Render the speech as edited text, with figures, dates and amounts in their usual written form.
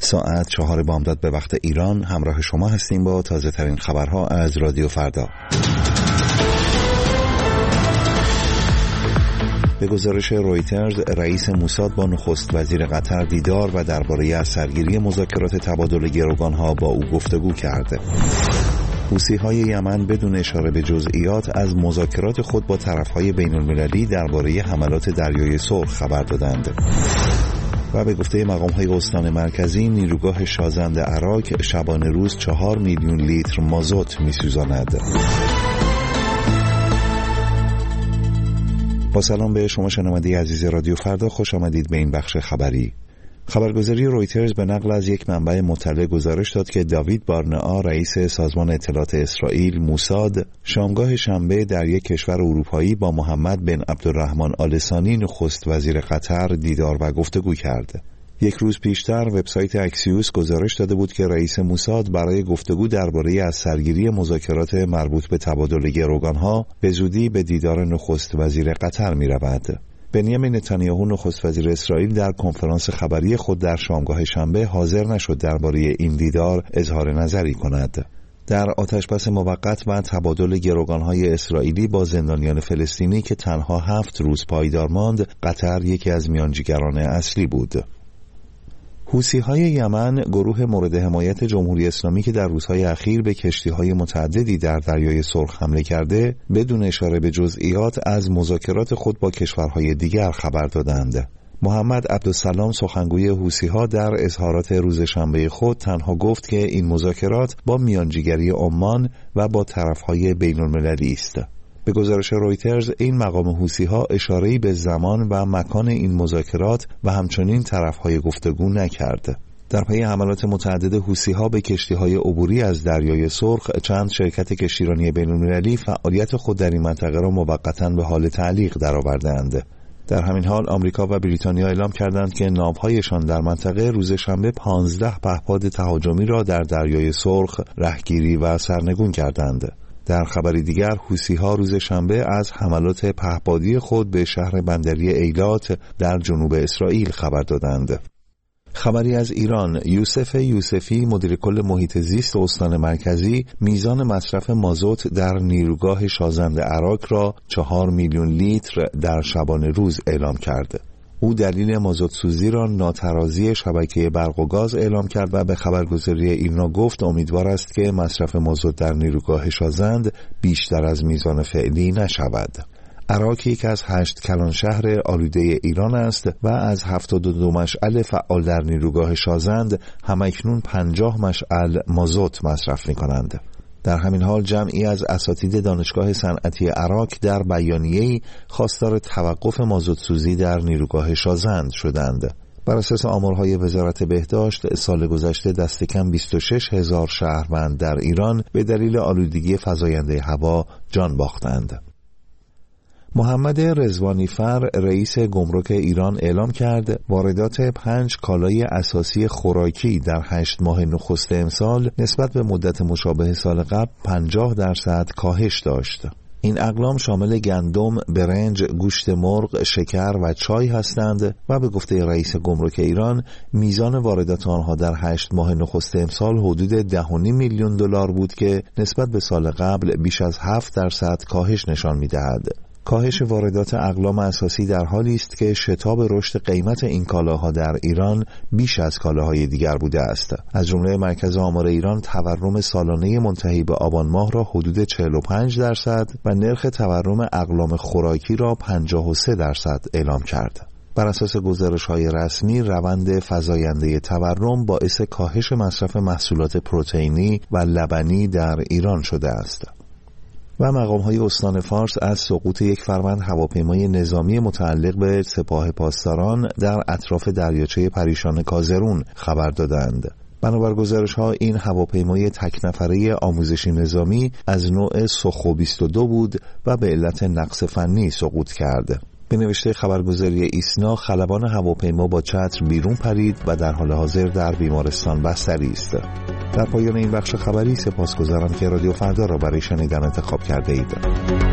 ساعت 4 بامداد به وقت ایران همراه شما هستیم با تازه ترین خبرها از رادیو فردا. به گزارش رویترز، رئیس موساد با نخست وزیر قطر دیدار و درباره از سرگیری مذاکرات تبادل گروگانها با او گفتگو کرد. حوثی‌های یمن بدون اشاره به جزئیات از مذاکرات خود با طرف‌های بین‌المللی درباره حملات دریای سرخ خبر دادند. و به گفته مقام‌های استان مرکزی، نیروگاه شازند عراق شبانه روز 4 میلیون لیتر مازوت می‌سوزاند. با سلام به شما شنونده عزیز رادیو فردا، خوش آمدید به این بخش خبری. خبرگزاری رویترز به نقل از یک منبع مطلع گزارش داد که داوید بارنئا، رئیس سازمان اطلاعات اسرائیل موساد، شامگاه شنبه در یک کشور اروپایی با محمد بن عبدالرحمن آل ثانی نخست وزیر قطر دیدار و گفتگو کرد. یک روز پیشتر وبسایت اکسیوس گزارش داده بود که رئیس موساد برای گفتگو درباره از سرگیری مذاکرات مربوط به تبادل گروگانها به زودی به دیدار نخست وزیر قطر می‌رود. بنیامین نتانیاهو نخست وزیر اسرائیل در کنفرانس خبری خود در شامگاه شنبه حاضر نشد درباره این دیدار اظهار نظری کند. در آتشبس موقت و تبادل گروگانهای اسرائیلی با زندانیان فلسطینی که تنها 7 روز پایدار ماند، قطر یکی از میانجیگران اصلی بود. حوثی‌های یمن، گروه مورد حمایت جمهوری اسلامی که در روزهای اخیر به کشتی‌های متعددی در دریای سرخ حمله کرده، بدون اشاره به جزئیات از مذاکرات خود با کشورهای دیگر خبر دادند. محمد عبدالسلام، سخنگوی حوثی‌ها، در اظهارات روز شنبه خود تنها گفت که این مذاکرات با میانجیگری عمان و با طرف‌های بین‌المللی است. به گزارش رویترز، این مقام حوثی‌ها اشاره‌ای به زمان و مکان این مذاکرات و همچنین طرف‌های گفتگو نکرد. در پی حملات متعدد حوثی‌ها به کشتی‌های عبوری از دریای سرخ، چند شرکت کشتیرانی بین‌المللی فعالیت خود در این منطقه را موقتاً به حال تعلیق درآورده‌اند. در همین حال آمریکا و بریتانیا اعلام کردند که ناوهایشان در منطقه روز شنبه 15 پهپاد تهاجمی را در دریای سرخ رهگیری و سرنگون کردند. در خبری دیگر، حوثی‌ها روز شنبه از حملات پهپادی خود به شهر بندری ایلات در جنوب اسرائیل خبر دادند. خبری از ایران، یوسف یوسفی، مدیر کل محیط زیست استان مرکزی، میزان مصرف مازوت در نیروگاه شازند عراق را 4 میلیون لیتر در شبانه روز اعلام کرد. او دلیل مازوت سوزی را ناترازی شبکه برق و گاز اعلام کرد و به خبرگزاری ایرنا گفت امیدوار است که مصرف مازوت در نیروگاه شازند بیشتر از میزان فعلی نشود. عراق یک از 8 کلان شهر آلوده ایران است و از 72 مشعل فعال در نیروگاه شازند همکنون 50 مشعل مازوت مصرف می کنند. در همین حال جمعی از اساتید دانشگاه صنعتی عراق در بیانیه‌ای خواستار توقف مازوت سوزی در نیروگاه شازند شدند. بر اساس آمارهای وزارت بهداشت، سال گذشته دست کم 26,000 شهروند در ایران به دلیل آلودگی فزاینده هوا جان باختند. محمد رضوانی فر، رئیس گمرک ایران، اعلام کرد واردات 5 کالای اساسی خوراکی در 8 ماه نخست امسال نسبت به مدت مشابه سال قبل 50% کاهش داشت. این اقلام شامل گندم، برنج، گوشت مرغ، شکر و چای هستند و به گفته رئیس گمرک ایران میزان واردات آنها در 8 ماه نخست امسال حدود 10.5 میلیون دلار بود که نسبت به سال قبل بیش از 7% کاهش نشان می‌دهد. کاهش واردات اقلام اساسی در حالی است که شتاب رشد قیمت این کالاها در ایران بیش از کالاهای دیگر بوده است. از جمله مرکز آمار ایران تورم سالانه منتهی به آبان ماه را حدود 45% و نرخ تورم اقلام خوراکی را 53% اعلام کرد. بر اساس گزارش‌های رسمی، روند فزاینده تورم باعث کاهش مصرف محصولات پروتئینی و لبنی در ایران شده است. و مقام‌های استان فارس از سقوط یک فروند هواپیمای نظامی متعلق به سپاه پاسداران در اطراف دریاچه پریشان کازرون خبر دادند. بنابر گزارش‌ها این هواپیمای تک نفره آموزشی نظامی از نوع سخو 22 بود و به علت نقص فنی سقوط کرد. به نوشته خبرگزاری ایسنا، خلبان هواپیما با چتر بیرون پرید و در حال حاضر در بیمارستان بستری است. در پایان این بخش خبری سپاسگزارم که رادیو فردا را برای شنیدن انتخاب کرده اید.